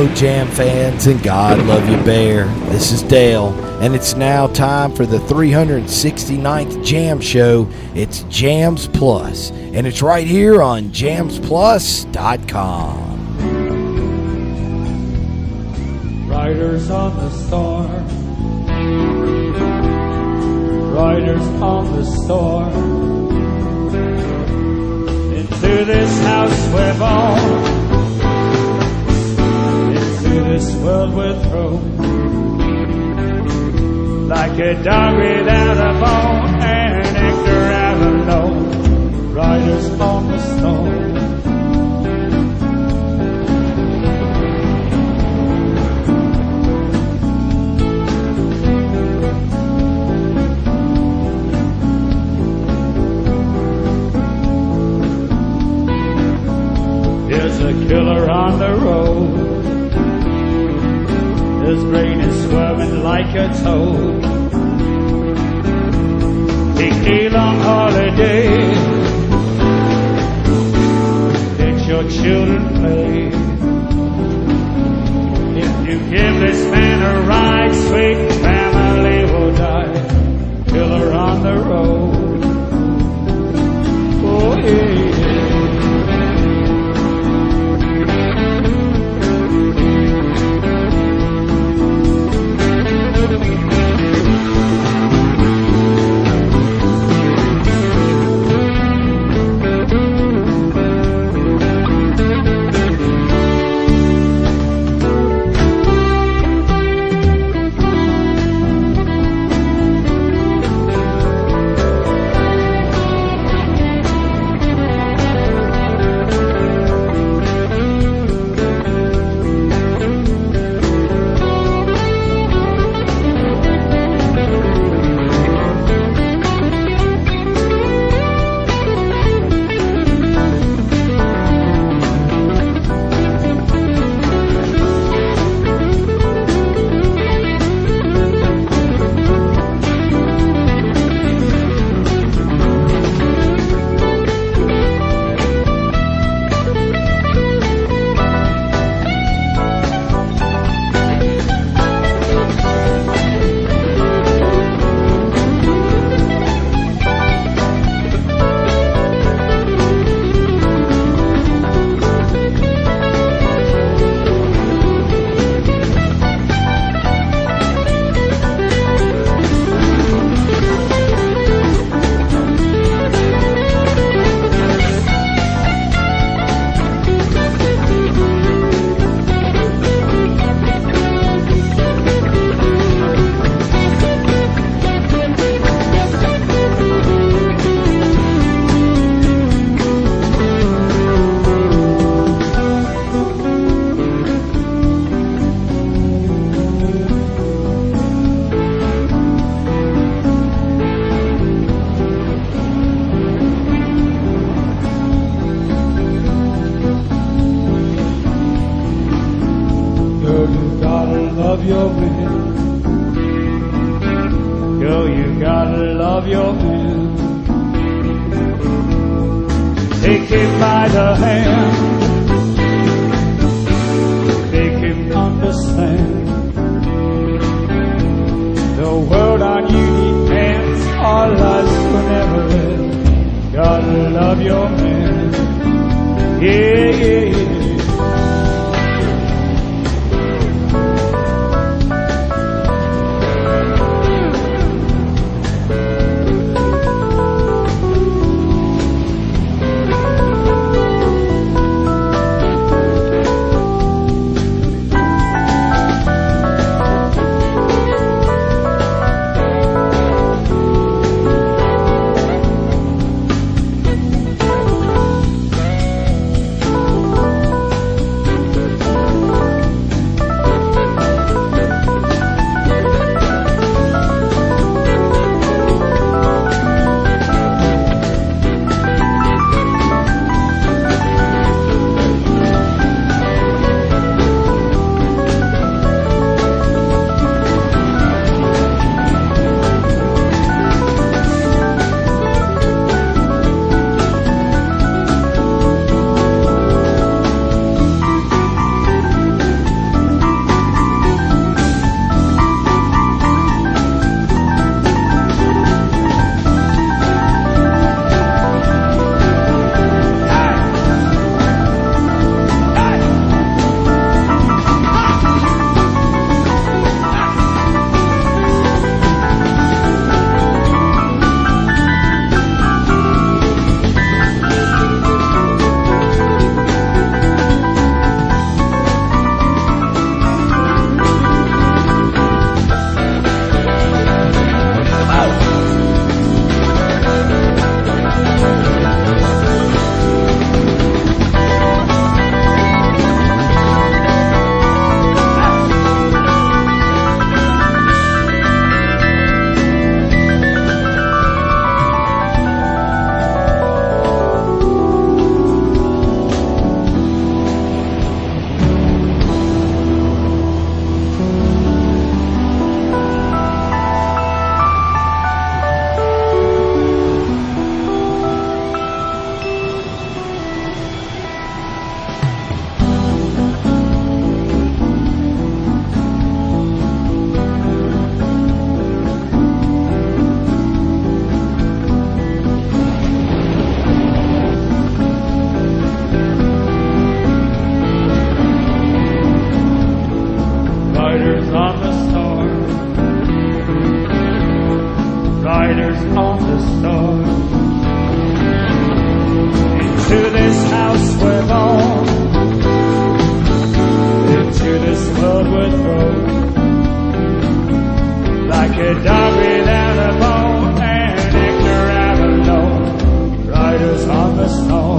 Hello, Jam fans, and God love you, Bear. This is Dale, and it's now time for the 369th Jam Show. It's Jams Plus, and it's right here on jamsplus.com. Riders on the storm, riders on the storm. Into this house we're born, into this world we're thrown, like a dog without a bone and an actor out alone. Riders on the storm. There's a killer on the road. His brain is swerving like a toad. Take a long holiday. Let your children play. If you give this man a ride, sweet family will die. Killer on the road. Oh yeah. riders on the stars. Into this house we're born, into this world we're thrown, like a dog without a bone, and Hector out alone, riders on the snow.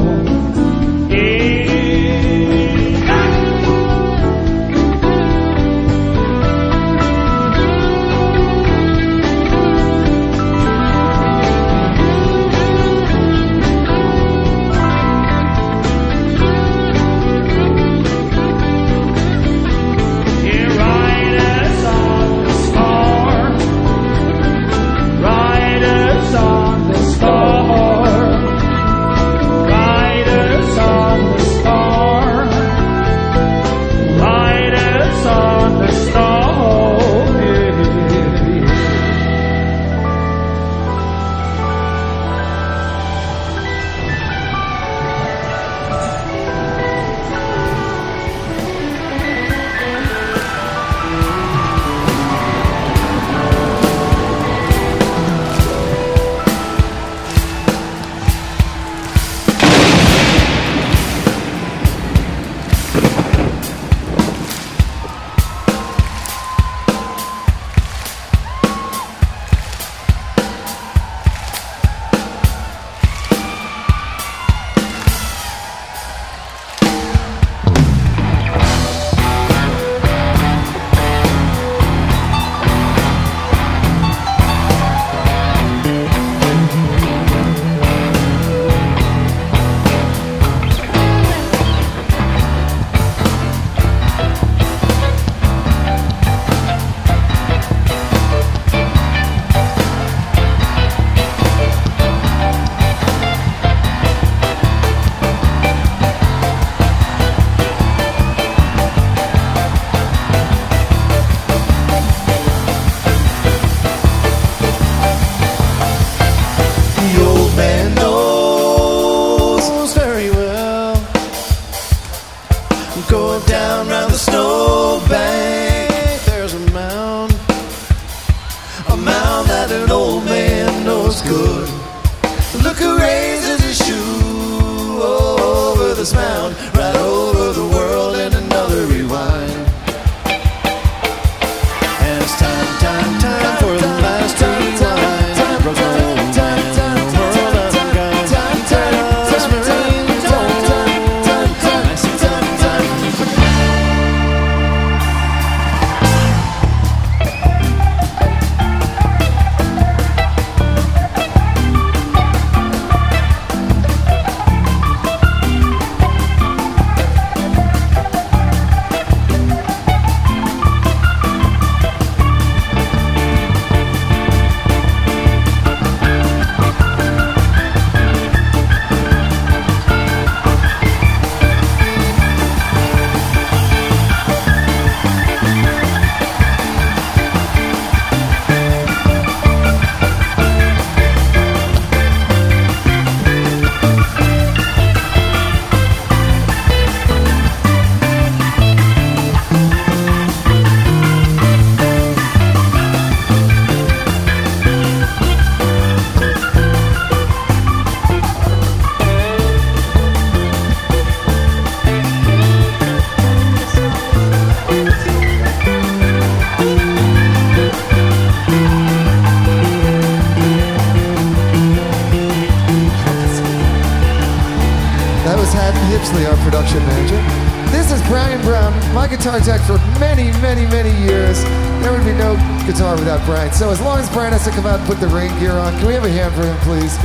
Our production manager. This is Brian Brown, my guitar tech for many, many, many years. There would be no guitar without Brian. So as long as Brian has to come out and put the rain gear on, can we have a hand for him, please?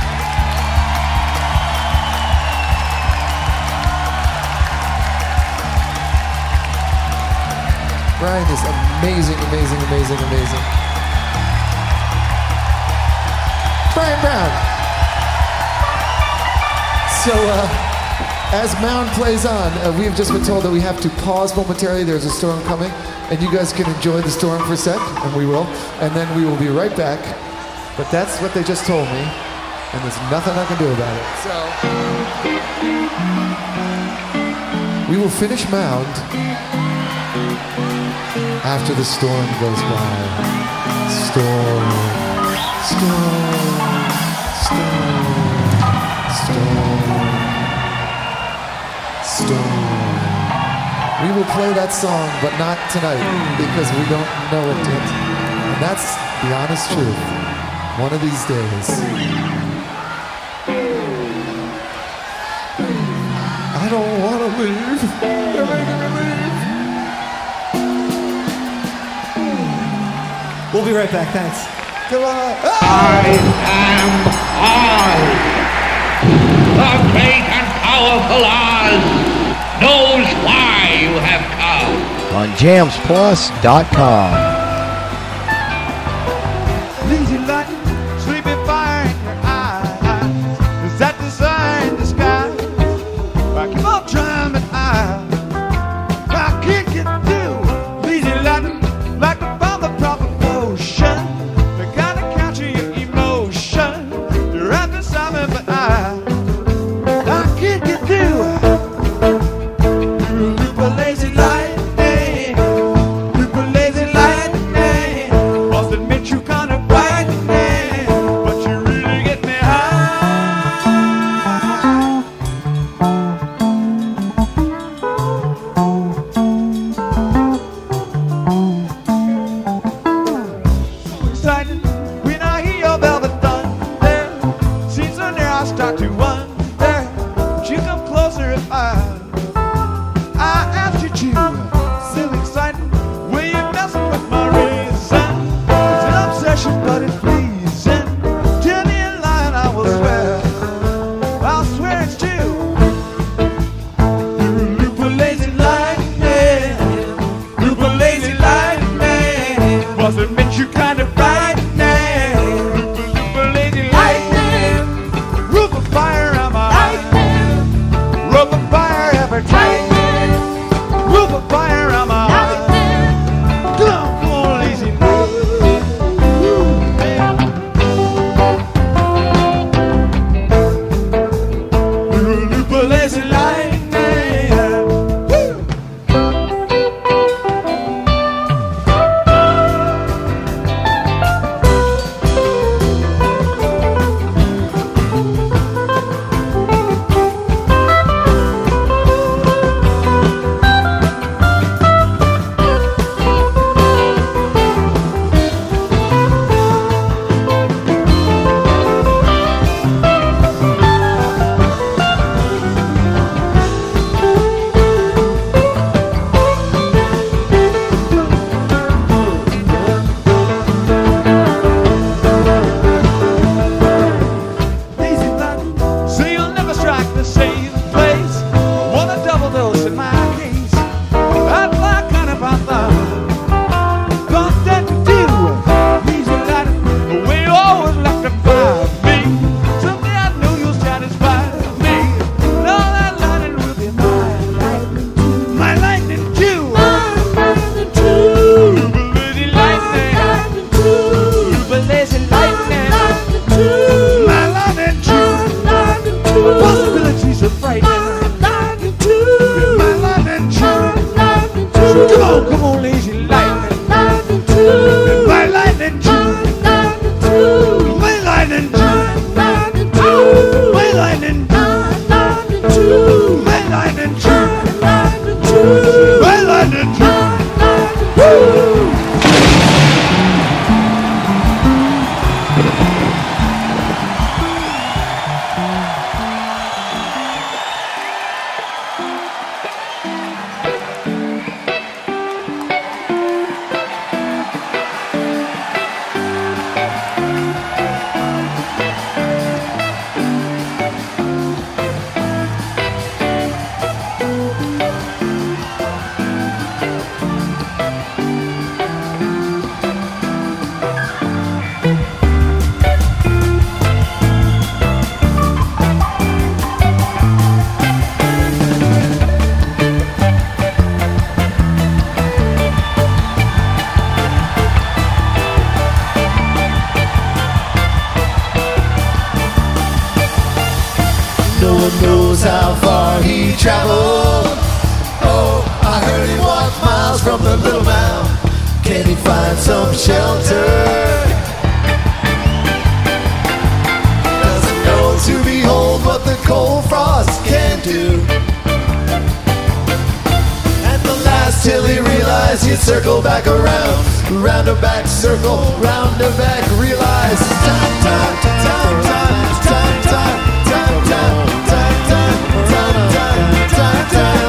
Brian is amazing, amazing, amazing, amazing. Brian Brown. So, as Mound plays on, we have just been told that we have to pause momentarily. There's a storm coming, and you guys can enjoy the storm for a sec, and we will. And then we will be right back. But that's what they just told me, and there's nothing I can do about it. So, we will finish Mound after the storm goes by. Storm, We will play that song, but not tonight, because we don't know it yet. And that's the honest truth. One of these days. I don't want to leave. They're making me leave. We'll be right back, thanks. Come on. I am I. The great and powerful Oz knows why you have come. On jamsplus.com. Lazy lightning, sleepy fire in your eyes. Is that the sign in the sky? I keep on trying, but I can't get through. Lazy lightning, like the father proper potion. They gotta capture your emotion. You're right beside me, but I can't get through. Lazy lightning, lazy lightning. Must admit you kinda frightening, but you really get me high. So excited when I hear your velvet thunder. Seems so near I start to wonder. Would you come closer if I asked you to? So exciting when you're messing with my reason. It's an obsession, but it's pleasing. Tell me a lie and I will swear. I'll swear it's true. Lupa lazy lightning, Lupa lazy lightning. Must admit you kind of frightening. Lupa lazy lightning, Lupa fire on my eyes. Lupa fire every time. Roof of fire on my heart. Come on, lazy lazy lightning. Lazy lightning, so you'll never strike the same place. I want a double dose in my case. I'd like kind of a thought. Got that to do. Lazy lightning, the way you always electrify me. Someday I know you'll satisfy me. And all that lightning will be my lightning too. Lupa lazy lightning, Lupa lazy lightning, my lightning too. Possibilities are frightening. My lightning too. Come on, lazy lightning. My lightning too. My lightning too. My lightning too. My lightning too. My lightning too. No one knows how far he traveled. Oh, I heard he walked miles from the little mound. Can he find some shelter? what the cold frost can do. At the last, till he realized he'd circle back around, round a back circle, round a back, realize time, time, time, time, time, time, time, time, time, time, time, time, time, time.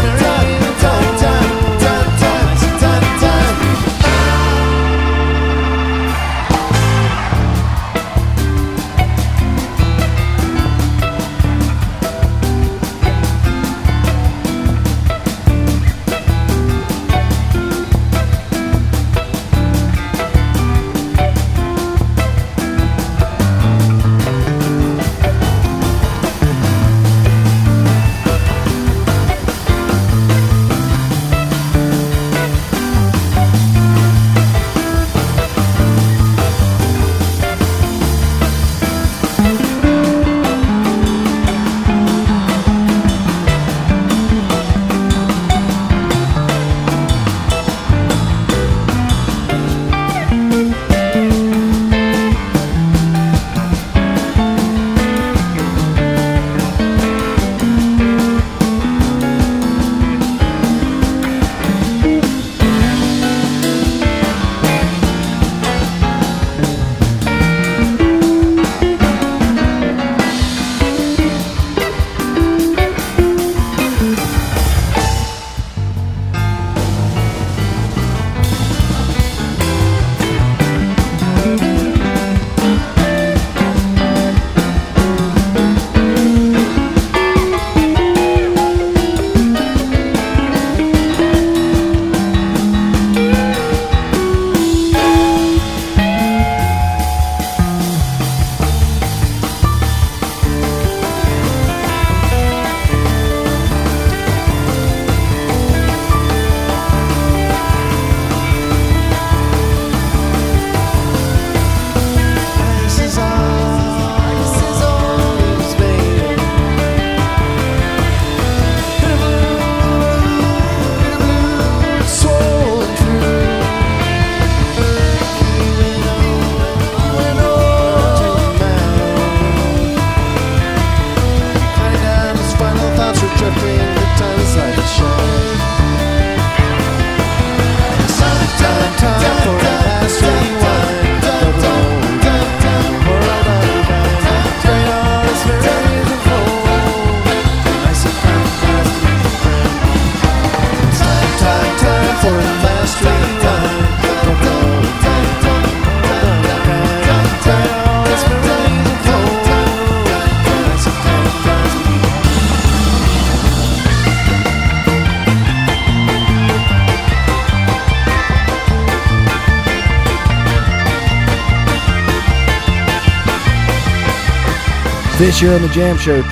This year on the Jam Show,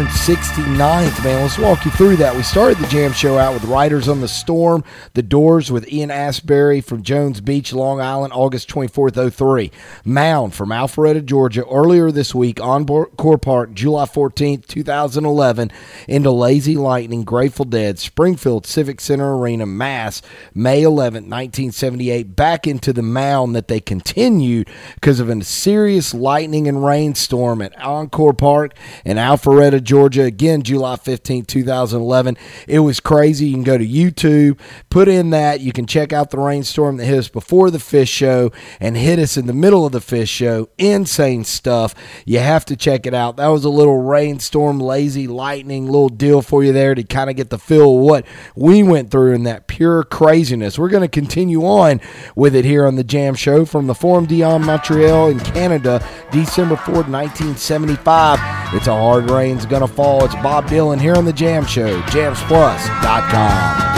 369th, man. Let's walk you through that. We started the Jam Show out with Riders on the Storm, The Doors with Ian Astbury from Jones Beach, Long Island, August 24th, 03. Mound from Alpharetta, Georgia, earlier this week, Encore Park, July 14th, 2011, into Lazy Lightning, Grateful Dead, Springfield Civic Center Arena, Mass, May 11th, 1978, back into the Mound that they continued because of a serious lightning and rainstorm at Encore Park in Alpharetta, Georgia. Again, July 15, 2011. It was crazy. You can go to YouTube, put in that. You can check out the rainstorm that hit us before the Fish Show and hit us in the middle of the Fish Show. Insane stuff. You have to check it out. That was a little rainstorm, lazy lightning, little deal for you there to kind of get the feel of what we went through in that pure craziness. We're going to continue on with it here on the Jam Show from the Forum Dion, Montreal in Canada, December 4th, 1975. It's a hard rain's gonna fall. It's Bob Dylan here on the Jam Show, jamsplus.com.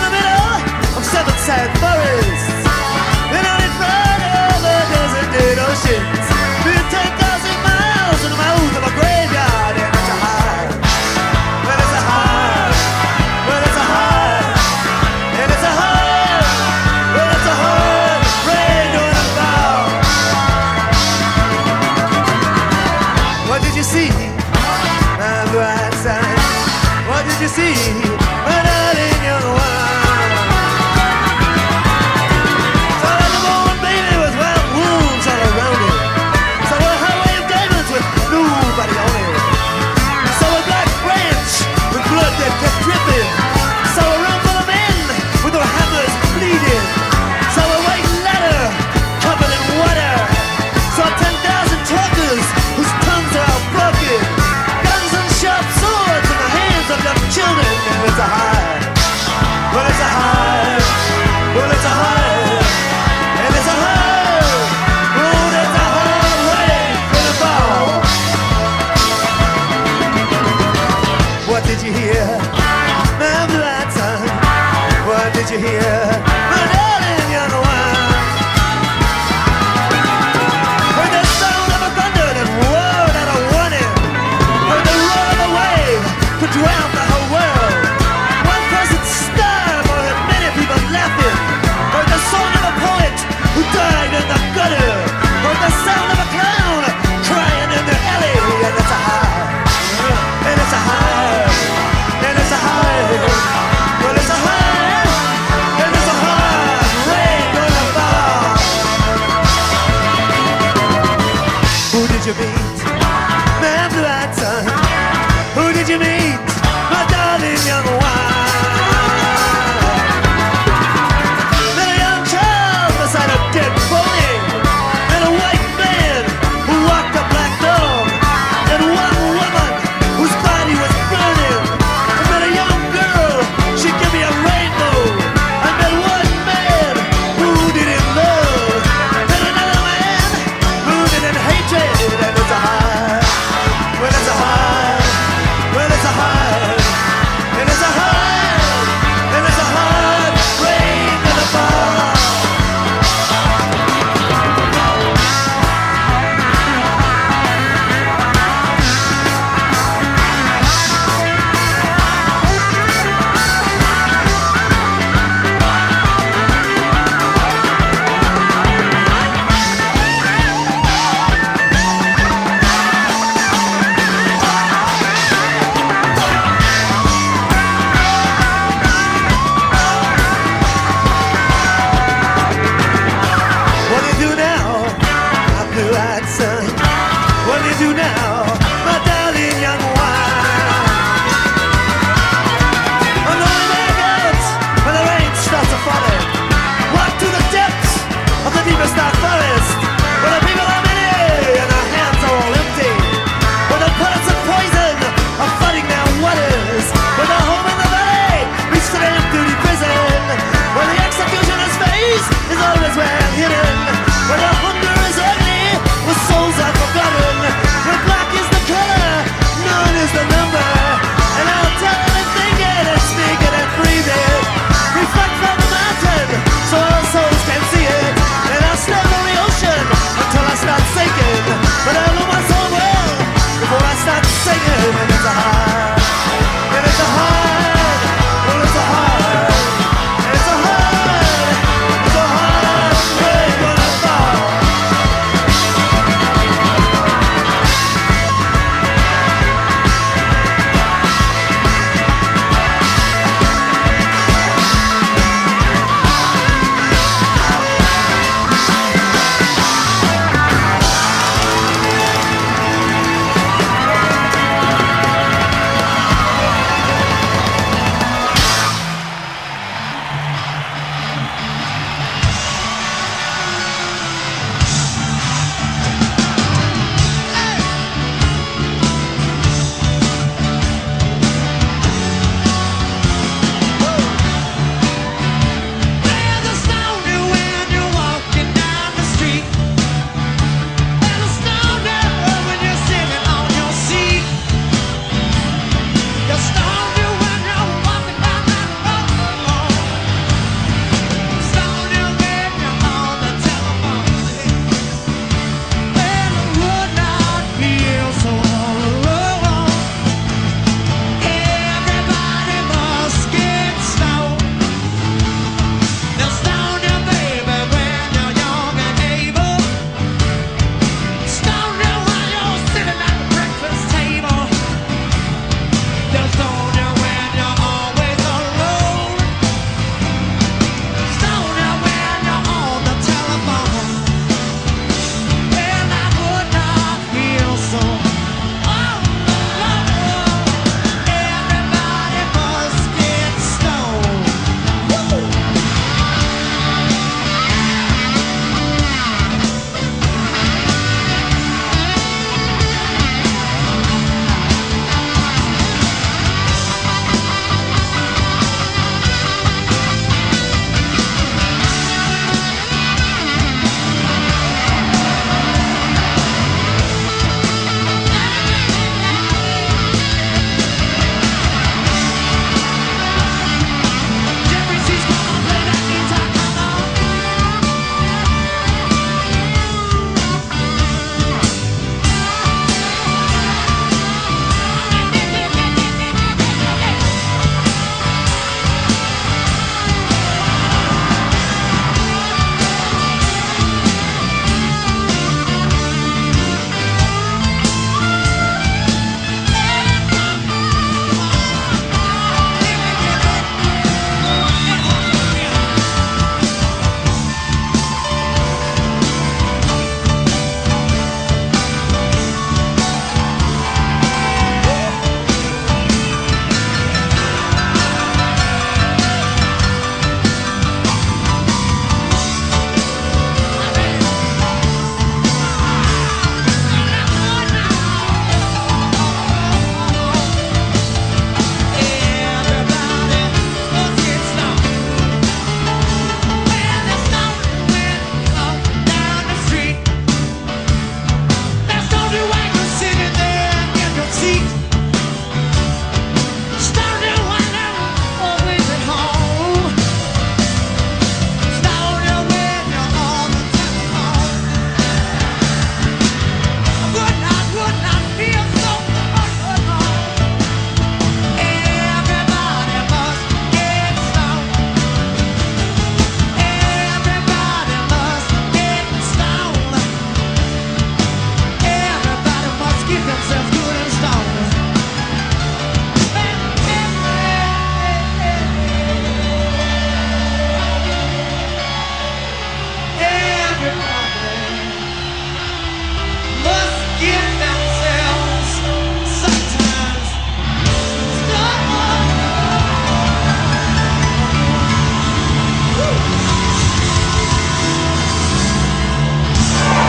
Sad forests, and on it Friday, the desert did What did you hear? My blood son. What did you hear? My darling young one. Heard the sound of a thunder that roared out a warning. Heard the roar of a wave to drown the whole world. One person starved or had many people laughing. Heard the song of a poet who died in the gutter. Heard the sound of a clown crying in the alley. And it's a high. And it's a high. And it's a high. Well, it's a high. And it's a high.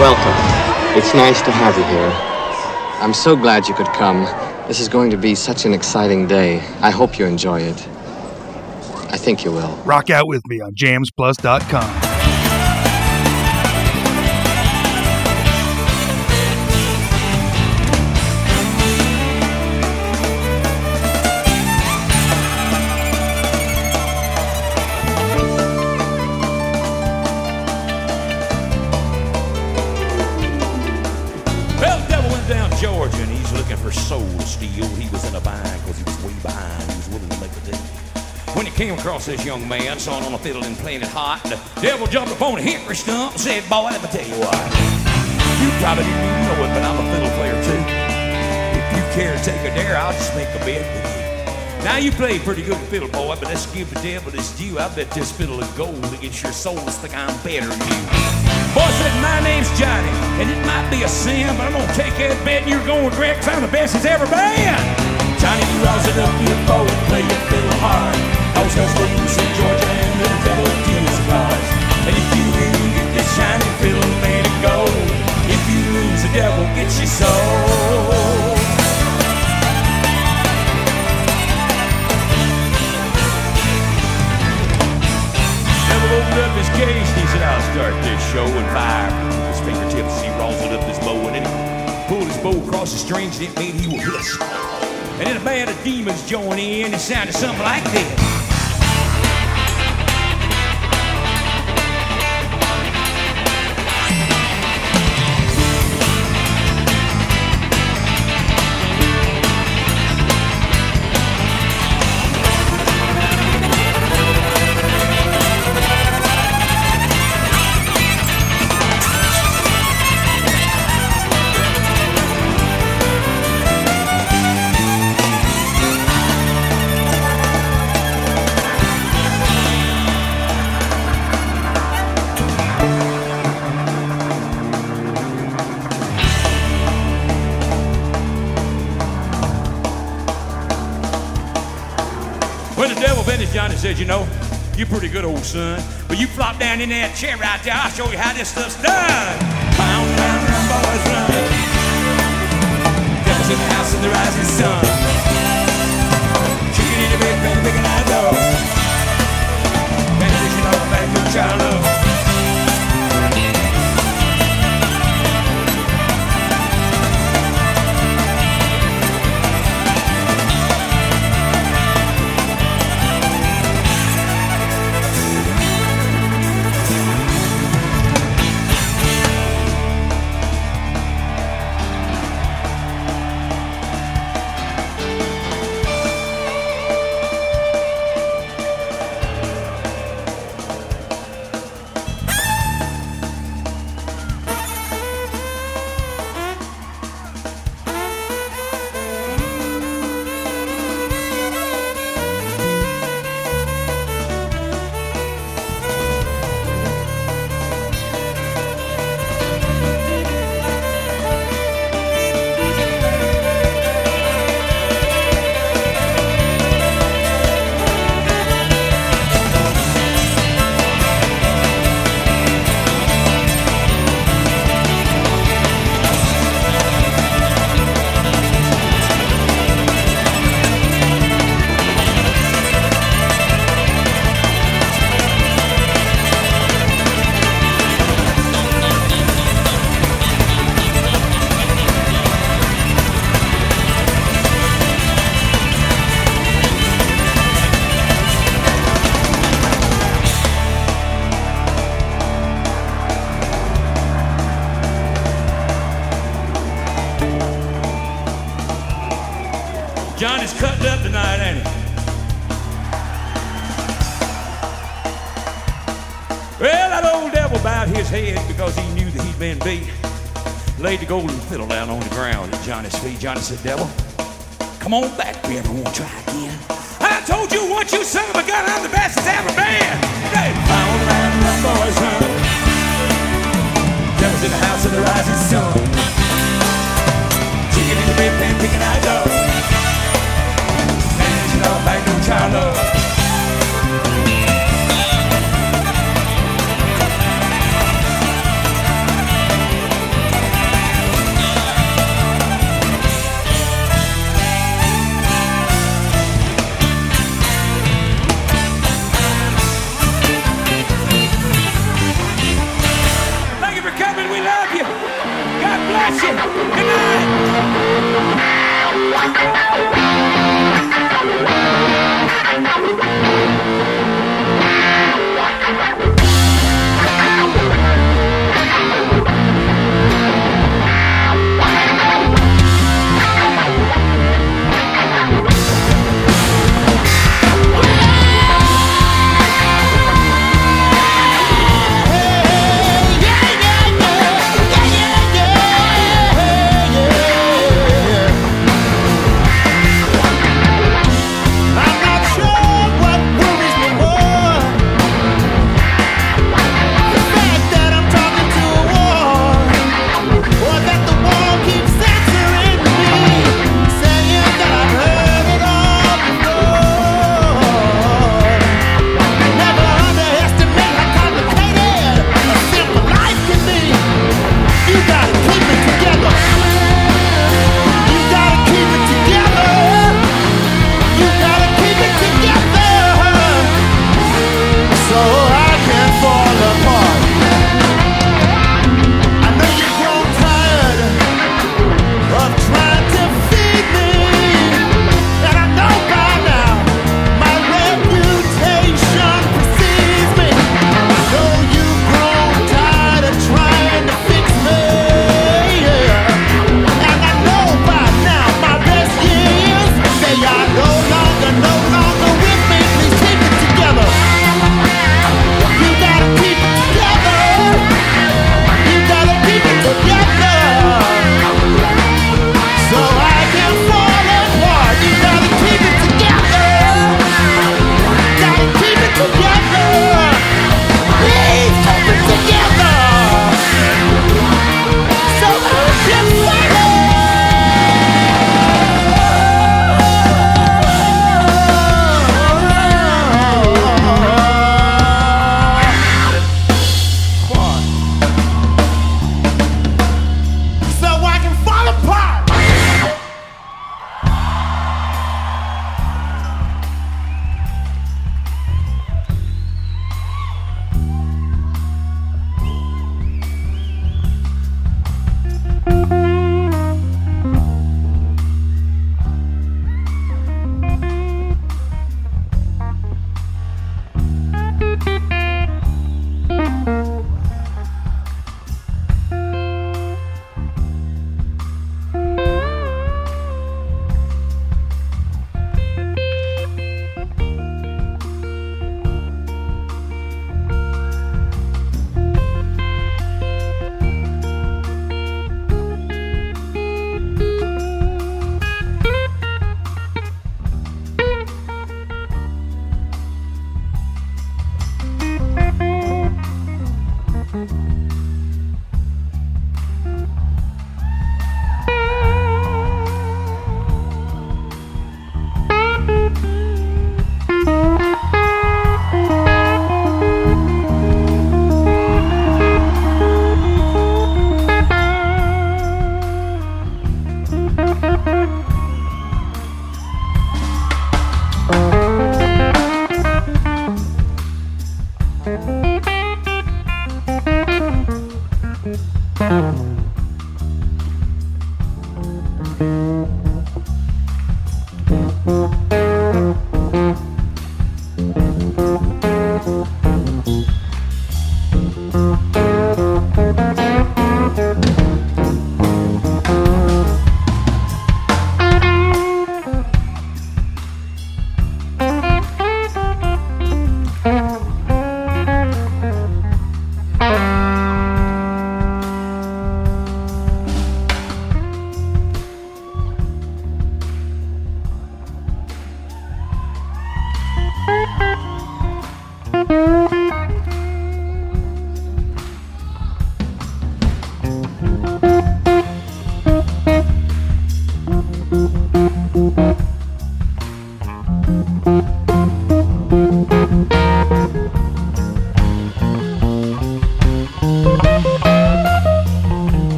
Welcome. It's nice to have you here. I'm so glad you could come. This is going to be such an exciting day. I hope you enjoy it. I think you will. Rock out with me on jamsplus.com. Georgia, and he's looking for soul steel. He was in a bind because he was way behind. He was willing to make a deal. When he came across this young man, sawing on a fiddle and playing it hot, the devil jumped upon a hickory stump and said, "Boy, let me tell you what. You probably didn't even know it, but I'm a fiddle player too. If you care to take a dare, I'll just make a bet with you. Now you play pretty good fiddle, boy, but let's give the devil his due. I bet this fiddle is gold against your soul. Let's think I'm better than you." Boy said, "My name's Johnny, and it might be a sin, but I'm gonna take that bet and you're gonna regret because I'm the best it's ever been." Johnny, you rouse it up, you bow and play your fiddle hard. Those hustlers in Georgia and the devil deals the cards. And if you win, you get this shiny fiddle made of gold. If you lose, the devil gets your soul. Opened up his cage and he said, "I'll start this show," and fire from his fingertips. He rolled up his bow and then he pulled his bow across the strings and it made he will hiss. And then a band of demons joined in. It sounded something like this. Johnny said, "You know, you're pretty good, old son, but you flop down in that chair right there. I'll show you how this stuff's done." Pound, round, round, boys, run. Devil's in the house in the rising sun. Chicken in the big pan, big and I know. Benediction of a bad good child love. Johnny's cutting up tonight, ain't he? Well, that old devil bowed his head because he knew that he'd been beat. Laid the golden fiddle down on the ground at Johnny's feet. Johnny said, "Devil, come on back if you ever want to try again. I told you once, you son of a gun, I'm the best it's ever been." Hey, pound, round, run, boys, run. Devil's in the house of the rising sun. Chicken in the bed pan, picking out dough. Back no child love.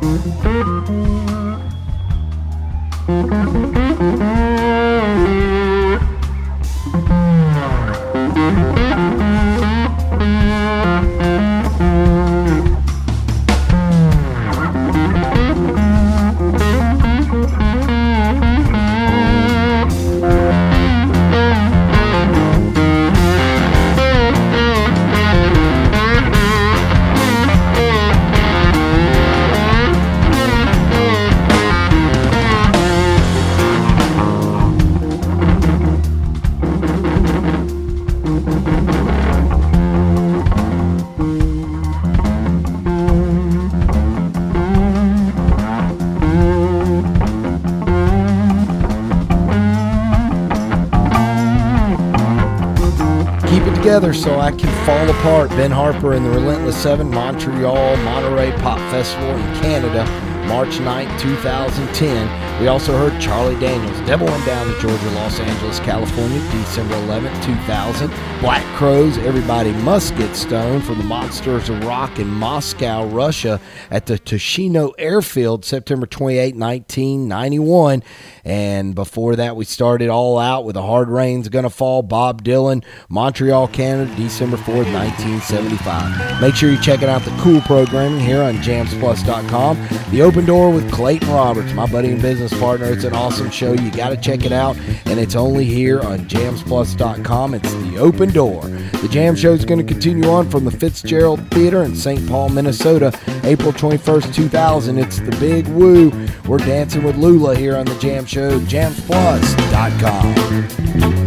Together so I can fall apart. Ben Harper and the Relentless Seven, Montreal Monterey Pop Festival in Canada, March 9th, 2010. We also heard Charlie Daniels, Devil Went Down to Georgia, Los Angeles, California, December 11th, 2000. Black Crowes, Everybody Must Get Stoned from the Monsters of Rock in Moscow, Russia at the Tushino Airfield, September 28, 1991. And before that, we started all out with A Hard Rain's Gonna Fall, Bob Dylan, Montreal, Canada, December 4th, 1975. Make sure you're checking out the cool programming here on jamsplus.com. The Open Door with Clayton Roberts, my buddy and business partner. It's an awesome show. You got to check it out, and it's only here on jamsplus.com. It's The Open Door. The Jam Show is going to continue on from the Fitzgerald Theater in St. Paul, Minnesota, April 21st, 2000. It's The Big Woo. We're dancing with Lula here on the Jam Show, jamsplus.com.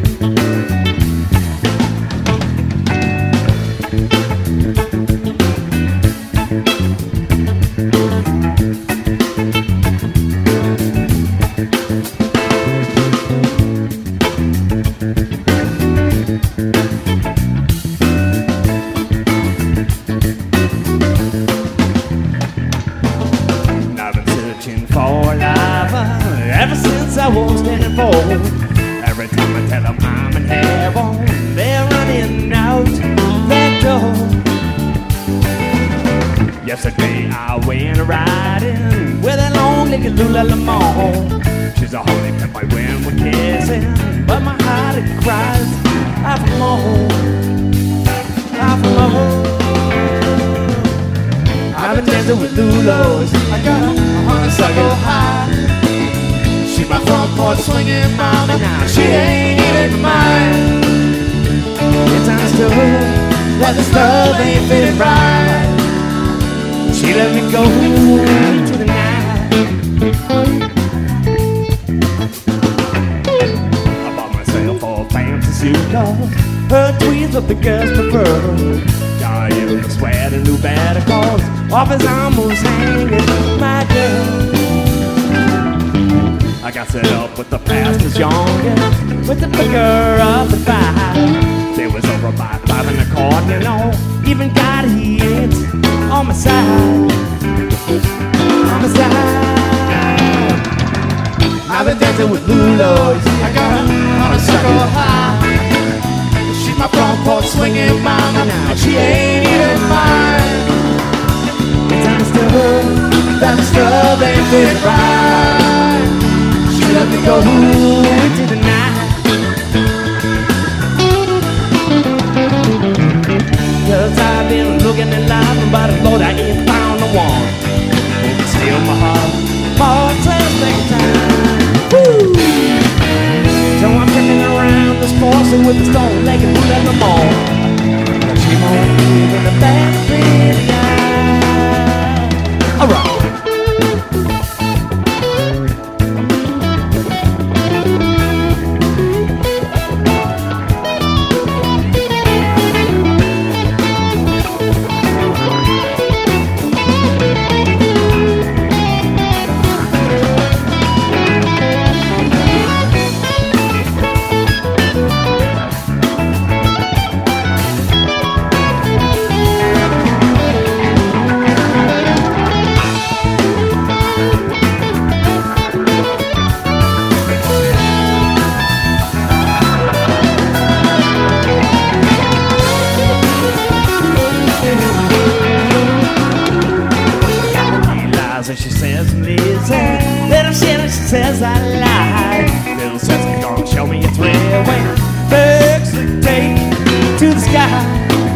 Every time I tell them I'm in heaven, they're running out that door. Yesterday I went riding with a long-legged Lula Lamont. She's a holy pimp when we're kissing, but my heart it cries, I for more, I for more. I've been dancing with Lulas, I got a honeysuckle high. She my front porch swinging mama, now she ain't even mine. It's understood that this love ain't fit right. She let me go into the night. I bought myself a fancy suit, cause her tweeds what the girls prefer. God, you can swear to new better, cause off his arm was hanging my girl. I got set up with the fastest youngest, with the figure of the five. They was over by 5 and a quarter, you know. Even God, he ain't on my side. On my side. I've been dancing with Lulas, I got her on a circle high. She my front porch swinging mama, now she ain't even mine. It's understood that this love ain't fit right. Let me go into the night. Cause I've been looking at life, but Lord, I ain't found the one who can steal my heart more till next time. Woo! So I'm kicking around this course with the stone-legged Lula Lamont. She won't live in the back of the night. Alright. sky.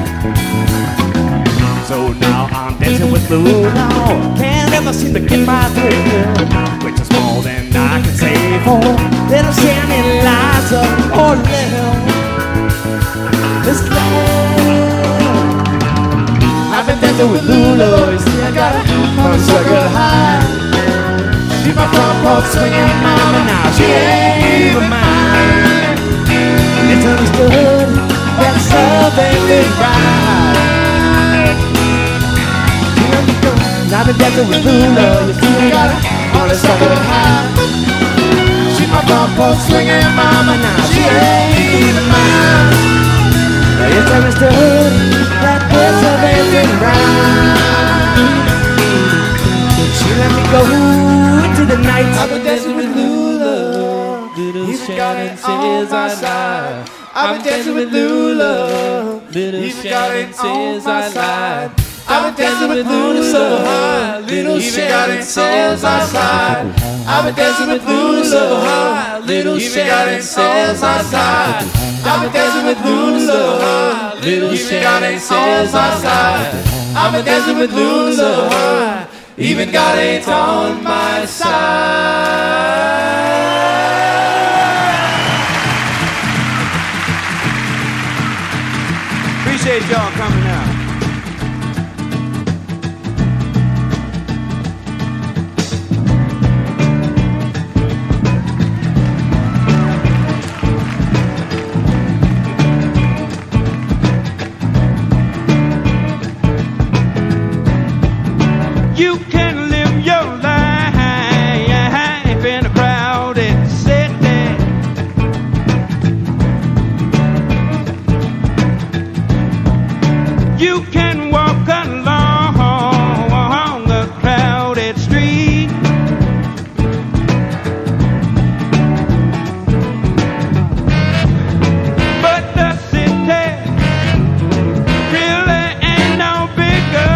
So now I'm dancing with the now. Can't ever seem to get my thrill, which is more than I can say for little Shannon Liza or little this love. I've been dancing with Lula, you see I got a honeysuckle high. She my front porch swinging mama, now she ain't even mine. It's understood that love ain't been right. I've been dancing with Lula, you see I got a honeysuckle high. She my front porch swinging mama, now she ain't even mine. It's understood that this love ain't been right. She let me go into the night. I've been dancing with Lula. Little Shannon says I lied. I've been dancing with Lula. Little Shannon says I lied. I've been dancing with Lula so high. Little Shannon says I lied. I've been dancing with Lula so high. Little Shannon says I lied. I've been dancing with Lula so high. Little Shannon says I lied. I've been dancing with Lula so high. Even God ain't on my side. Appreciate y'all coming out. You can live your life in a crowded city. You can walk along a crowded street. But the city really ain't no bigger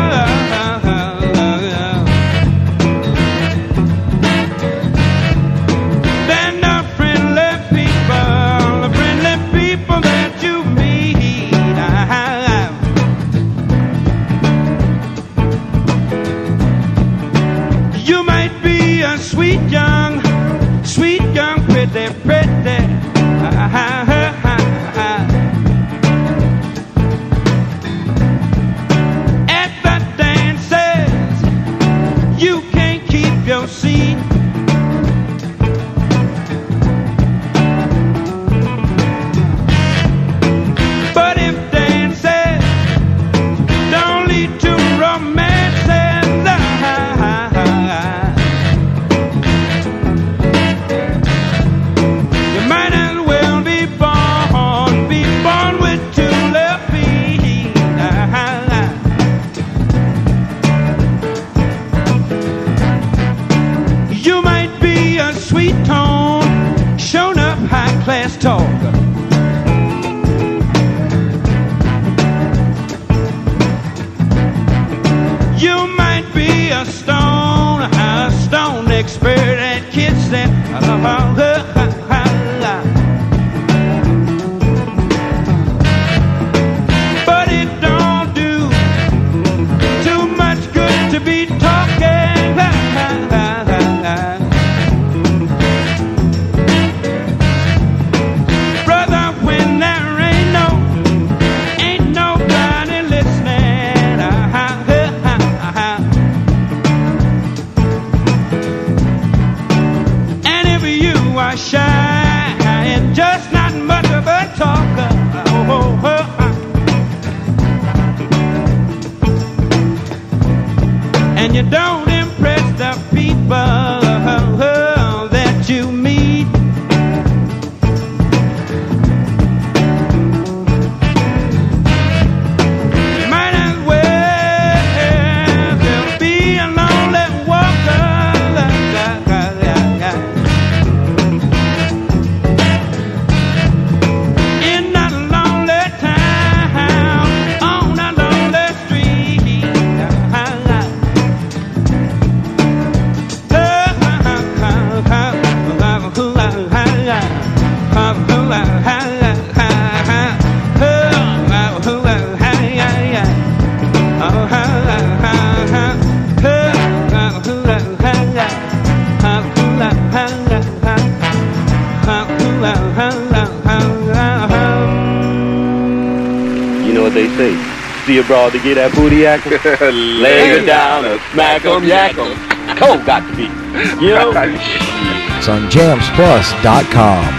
than the friendly people that you meet. You might be a sweet young, pretty. At the dances, you can't keep your seat. But if dances don't lead to romances, you might as well be born with two left feet. You might be a sweet tone, shown up high class talker. You might be a stone expert at kissing. But it don't do too much good to be talking. Brother, when there ain't nobody listening. And if you are shy and just not much of a talker, and you don't impress the people that you meet, you might as well be a lonely walker. In that lonely town, on that lonely street. know what they say. See a broad to get that booty yakking? Lay her down or smack 'em, yak 'em. Cold got to be. You know? It's on jamsplus.com.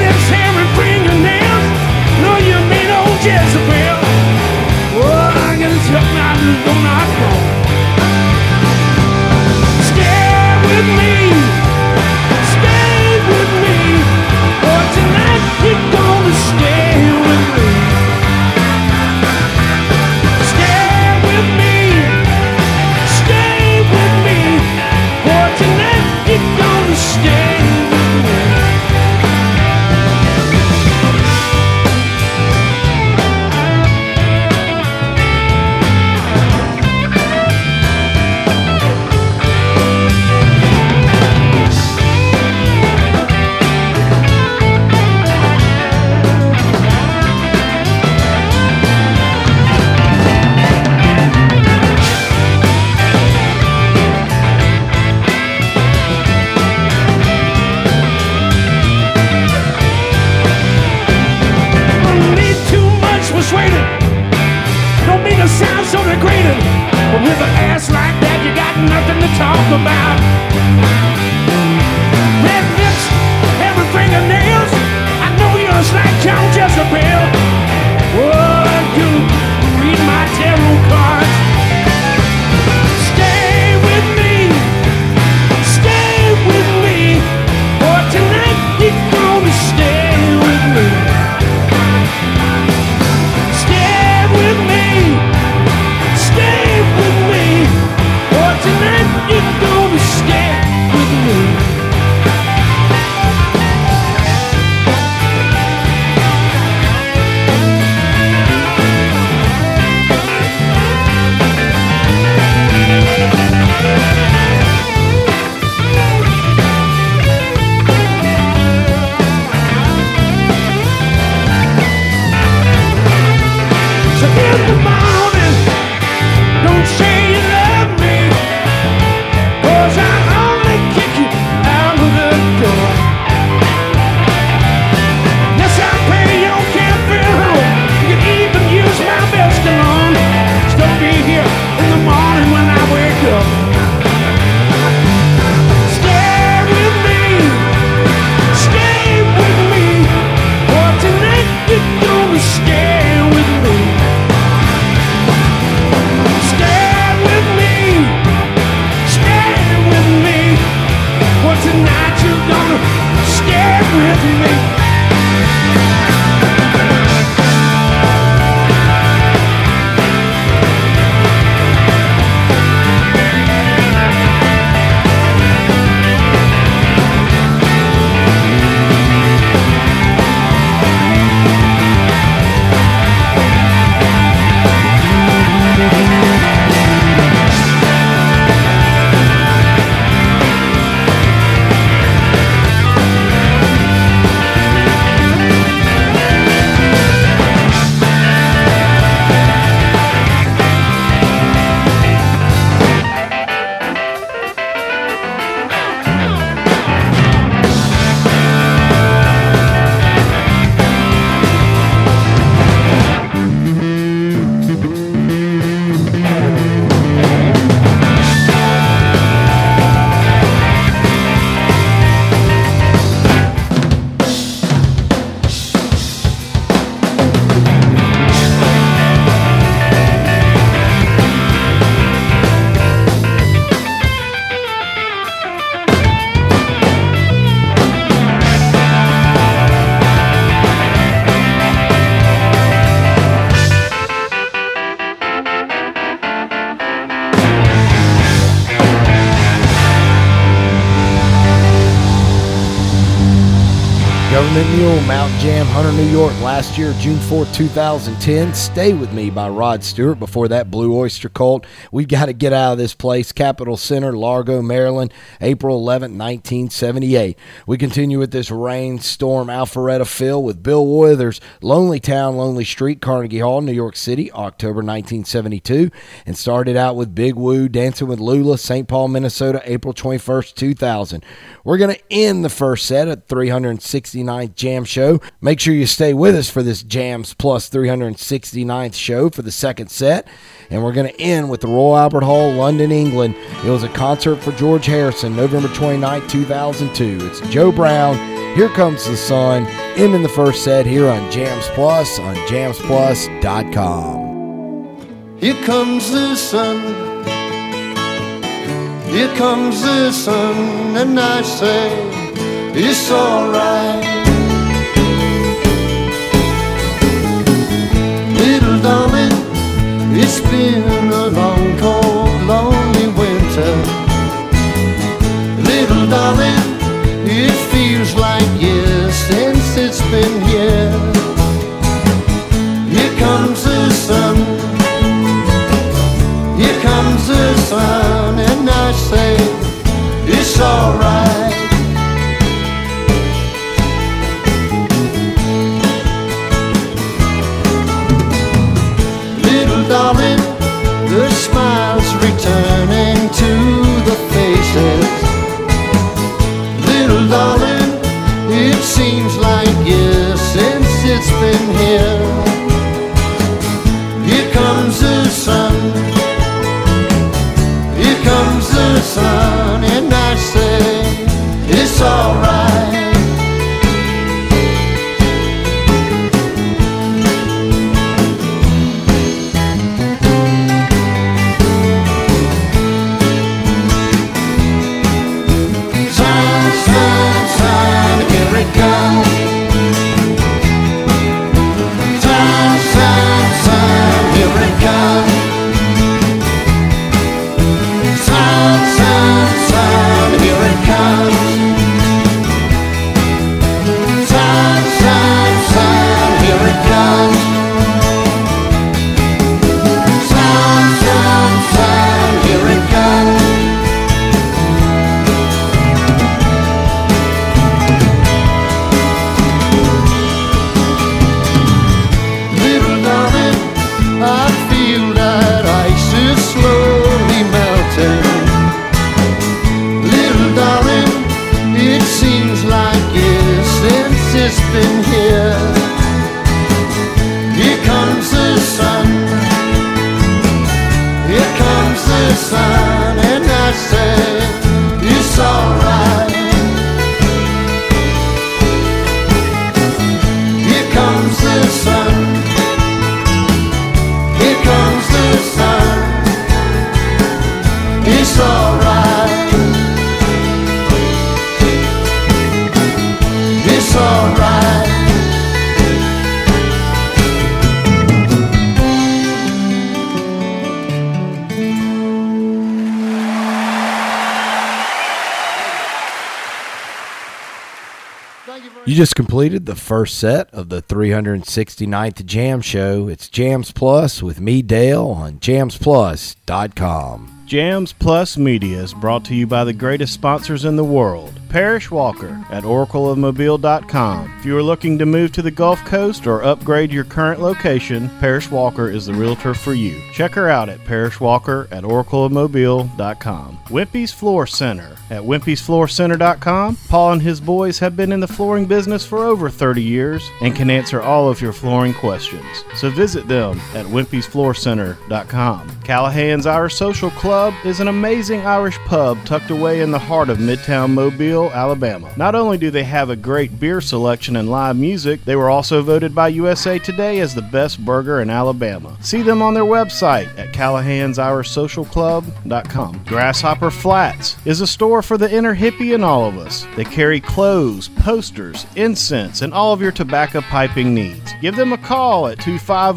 rednecks, hair and fingernails. No, you mean old Jezebel. Oh, I get a chuck now, do not go. Stay with me. Stay with me. For tonight you're gonna stay with me. Stay with me. Stay with me. For tonight you're gonna stay with me. Persuaded, don't mean to sound so degraded, but with an ass like that, you got nothing to talk about. Red lips, hair and fingernails. I know you're a slack town Jezebel. Oh, you read my tarot cards. Stay with me, stay with me, for tonight you're gonna stay with me. With me, stay with me, for tonight you're gonna stay with me. So in the morning, don't say you love me, 'cause I only kick you out of the door. Yes, I pay your camping home. You can even use my best cologne. Still be here in the morning when I wake up. Stay with me, for tonight you're gonna stay with me. Tonight you're gonna stay with me. Government Mule, Mountain Jam, Hunter, New York, last year, June 4th, 2010. Stay With Me by Rod Stewart. Before that, Blue Oyster Cult. We've got to get out of this place. Capitol Center, Largo, Maryland, April 11th, 1978. We continue with this rainstorm Alpharetta Phil with Bill Withers, Lonely Town, Lonely Street, Carnegie Hall, New York City, October 1972. And started out with Big Woo, Dancing with Lula, St. Paul, Minnesota, April 21st, 2000. We're going to end the first set at 369th Jam Show. Make sure you stay with us for this Jams Plus 369th show for the second set. And we're going to end with the Royal Albert Hall, London, England. It was a concert for George Harrison, November 29th, 2002. It's Joe Brown, Here Comes the Sun, ending the first set here on Jams Plus on jamsplus.com. Here comes the sun, here comes the sun, and I say it's alright. Little darling, it's been a long, cold, lonely winter. Little darling, it feels like years since it's been here. Here comes the sun, here comes the sun, and I say it's alright. Little darling, the smiles returning to the faces. Little darling, it seems like years since it's been here. Here comes the sun, here comes the sun, and I say it's alright. Sun, sun, sun, here it comes. Sun, sun, sun, here it comes. Sun, sun, sun, here it comes. Sun, sun, sun, here it comes. Sun, sun, sun, here it comes. Little darling, I feel that ice is slowly melting. Little darling, it seems like years since it's been here. Here comes the sun, here comes the sun, and I say it's alright. Here comes the sun, here comes the sun, it's alright. It's alright. You just completed the first set of the 369th Jam Show. It's Jams Plus with me, Dale, on jamsplus.com. Jams Plus Media is brought to you by the greatest sponsors in the world. Parrish Walker at oracleofmobile.com. If you are looking to move to the Gulf Coast or upgrade your current location, Parrish Walker is the realtor for you. Check her out at Parrish Walker at oracleofmobile.com. Wimpy's Floor Center at wimpysfloorcenter.com. Paul and his boys have been in the flooring business for over 30 years and can answer all of your flooring questions. So visit them at wimpysfloorcenter.com. Callahan's Irish Social Club is an amazing Irish pub tucked away in the heart of Midtown Mobile, Alabama. Not only do they have a great beer selection and live music, they were also voted by USA Today as the best burger in Alabama. See them on their website at callahansirishsocialclub.com. Grasshopper Flats is a store for the inner hippie in all of us. They carry clothes, posters, incense, and all of your tobacco piping needs. Give them a call at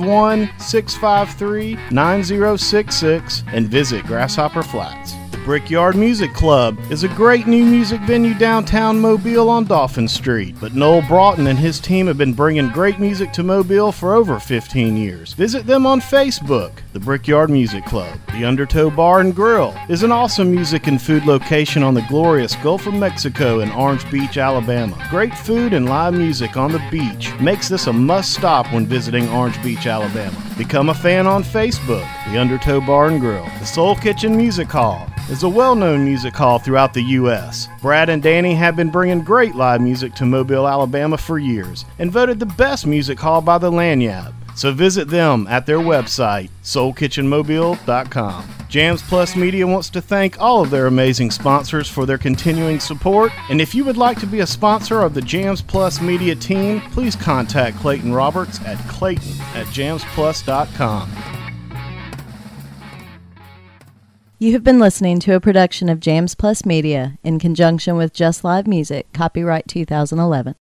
251-653-9066 and visit Grasshopper Flats. The Brickyard Music Club is a great new music venue downtown Mobile on Dolphin Street, but Noel Broughton and his team have been bringing great music to Mobile for over 15 years. Visit them on Facebook, the Brickyard Music Club. The Undertow Bar and Grill is an awesome music and food location on the glorious Gulf of Mexico in Orange Beach, Alabama. Great food and live music on the beach makes this a must-stop when visiting Orange Beach, Alabama. Become a fan on Facebook, the Undertow Bar and Grill. The Soul Kitchen Music Hall is a well-known music hall throughout the U.S. Brad and Danny have been bringing great live music to Mobile, Alabama for years and voted the best music hall by the Lanyard. So visit them at their website, soulkitchenmobile.com. Jams Plus Media wants to thank all of their amazing sponsors for their continuing support. And if you would like to be a sponsor of the Jams Plus Media team, please contact Clayton Roberts at clayton@jamsplus.com. You have been listening to a production of Jams Plus Media in conjunction with Just Live Music, copyright 2011.